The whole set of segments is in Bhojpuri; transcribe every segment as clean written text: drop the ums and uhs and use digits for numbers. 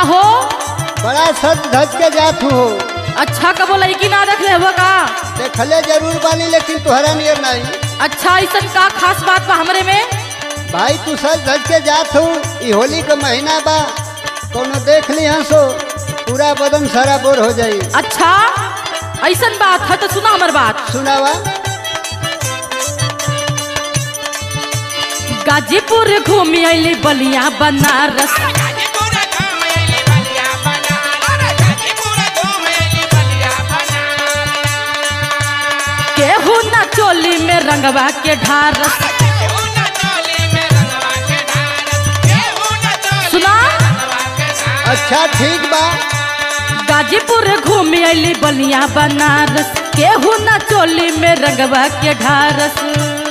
हो? बड़ा सज धज के जात हो। अच्छा कबो लड़की ना देख ले हो का? देखले जरूर बानी लेकिन तुहरा नियर नहीं। अच्छा ऐसा का खास बात बा हमरे में? भाई तू सज धज के जात हो, ई होली का महीना बा, कोनो देख ली हंसो पूरा बदन सारा बोर हो जाई। अच्छा ऐसा बात है तो सुना हमार बात। सुनावा। गाजीपुर घूमी अली बलिया बनारस, केहू ना चोली में रंगवा के ढारस। सुना। अच्छा ठीक बा। गाजीपुर घूमी अली बलिया बनारस, केहू ना चोली में रंगवा के ढारस।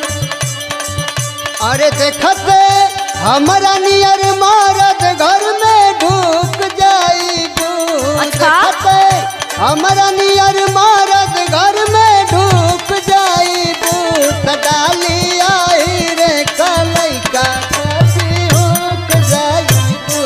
अरे देखते हमारा नियर मरद घर में ढूक जाइबू। अच्छा। देखते हमारा नियर मरद घर में ढूक जाइबू। त डाली आई रे कलैका कसी हुक जाइबू।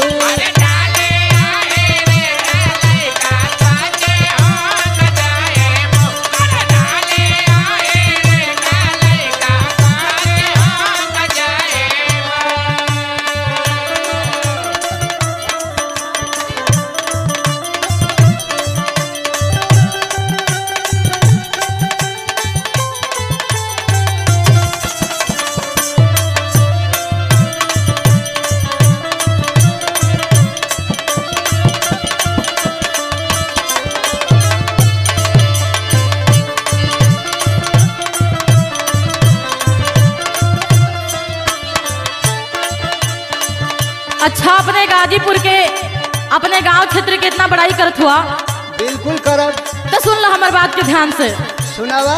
अच्छा अपने गाजीपुर के अपने गांव क्षेत्र के इतना बड़ाई करत हुआ? बिल्कुल करब। तो सुन लो हमार बात के ध्यान से। सुनावा।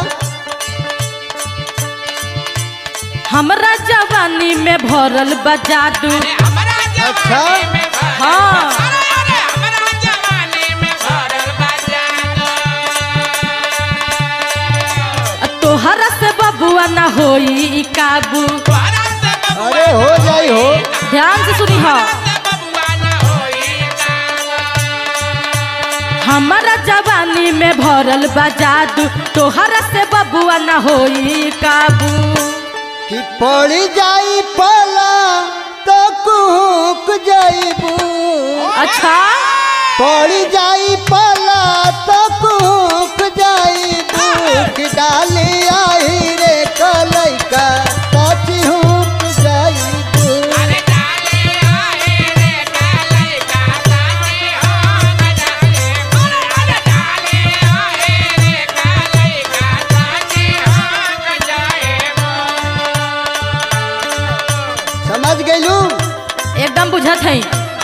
हमरा जवानी में भरल बा जादू। अच्छा। हाँ। तोहरा से बबुआ ना होई काबू। अरे हो जाई हो। ध्यान से सुनी हो। हमारा जवानी में भरल बा जादू, तोहरा से बबुआ ना होई काबू। कि पड़ी जाई पला तो कुहक जाइबू। अच्छा। पड़ी जाई पला तो कुहक जाइबू। कि डाली आई रे कलैका कसी हुक जाइबू। समझ गइलू? एकदम बुझत है।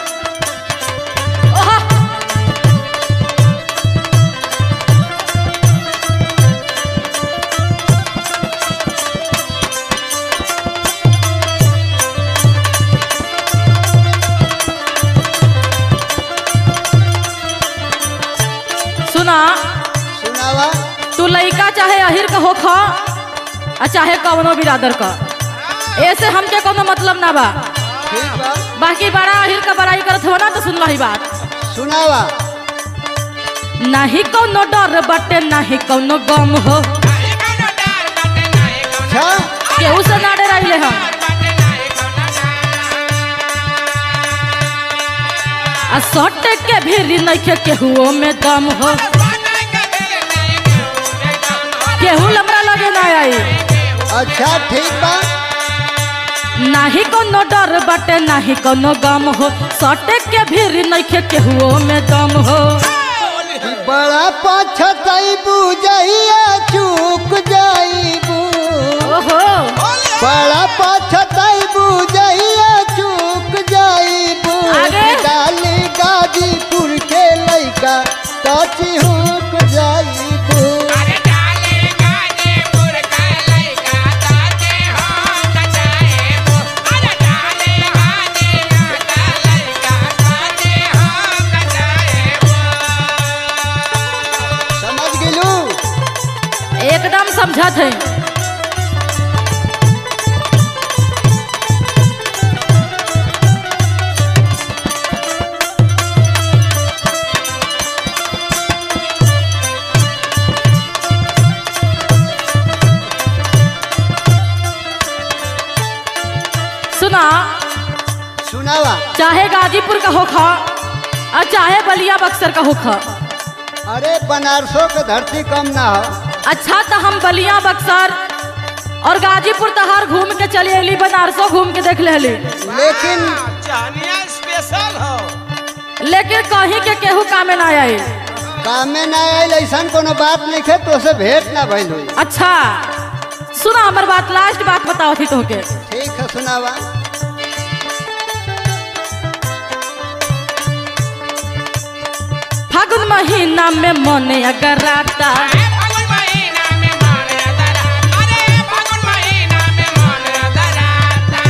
सुना। सुनावा। तू लइका चाहे अहिर का होख आ चाहे कवनो बिरादर का, ऐसे हमके कोनो मतलब ना बा। ठीक बा। बाकी बड़ा अहिर का बड़ाई करत हो ना तो सुन लही बात। सुनावा। नाही कोनो डर बटे नाही कोनो गम हो। अच्छा। केहू से ना डराइले हम। आ सट के भीरी नइखे केहुओ में दम हो। केहू लमरा लगे ना आई। अच्छा ठीक बा। नाही कोनो डर बटे नाही कोनो गम हो, सटे के भीर नइखे केहुओ में दम हो। बड़ा पछताइबू जहिया चूक जाइबू। ओहो। बड़ा पछताइबू जहिया चूक जाइबू। आगे? डाली गाजीपुर के लइका कसी हुक जाइबू। एकदम समझत है। सुनावा। चाहे गाजीपुर का होखा और चाहे बलिया बक्सर का होखा। अरे बनारसों के धरती कम ना हो। अच्छा तो हम बलिया बक्सर और गाजीपुर तहार घूम के चले अली, बनारसों घूम के देख ले। लेकिन चानिया स्पेशल हो। लेकिन कहीं के केहू कामे ना आई। काम में ना आयल ऐसा कोनो बात नहीं है तो से भेंट ना भइल हुई। अच्छा सुना हमार बात, लास्ट बात बताओ थी तोहके। ठीक है सुनावा। फागुन महीना में मन अगर आता, फागुन महीना में मन अदरा, अरे फागुन महीना में मन अदराता।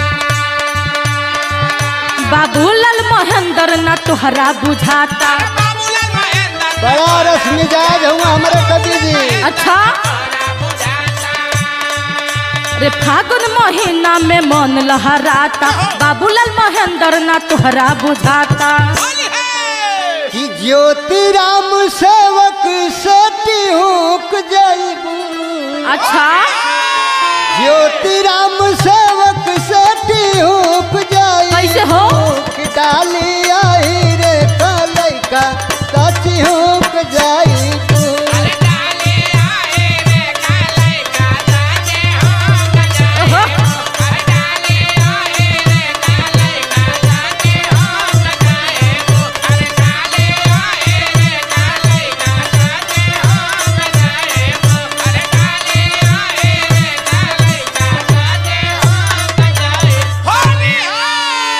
बाबूलाल महेंद्र ना तोहरा बुझाता। बाबूलाल महेंद्र बड़ा रस मिजाज हुआ हमारे कवि जी। अच्छा तोहरा बुझाता। रे फागुन महीना में मन लहराता, बाबूलाल महेंद्र ना तोहरा बुझाता। होली है। कि ज्योति राम सेवक सती हुक जाइबू। अच्छा ज्योति राम सेवक सती हुक जाइबू। कैसे हो? कि डाली आई रे कलैका सती हुक जाइबू। अरे डाले आए रे काले का जाने हो गजाए। ओहो। अरे डाले आए रे काले का जाने हो गजाए। अरे डाले आए रे काले का जाने हो गजाए। अरे डाले आए रे काले का जाने हो गजाए। होली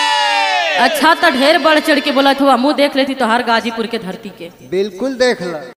है। अच्छा तो ढेर बढ़ चढ़ के बोला था, मुँह देख लेती तोहार गाजीपुर के धरती के। बिल्कुल देख लो।